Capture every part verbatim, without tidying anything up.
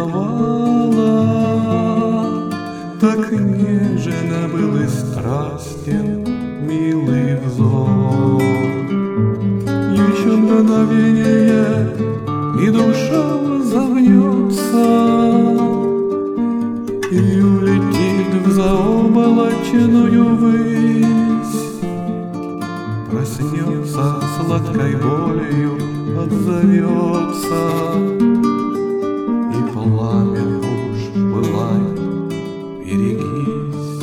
целовала, так нежно был и страстен милый взор. Еще мгновение, и душа взовьется, и улетит в заоблачную высь. Проснется сладкой болью, отзовется, и пламя уж пылает, берегись.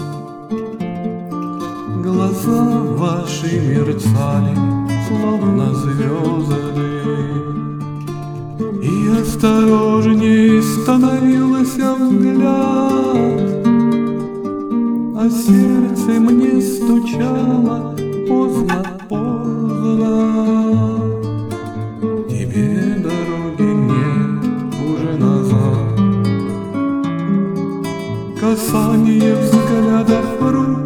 Глаза ваши мерцали, словно звезды, и осторожней становился взгляд, а сердце мне стучало поздно, поздно. Тебе дороги нет уже назад. Касание взглядов рук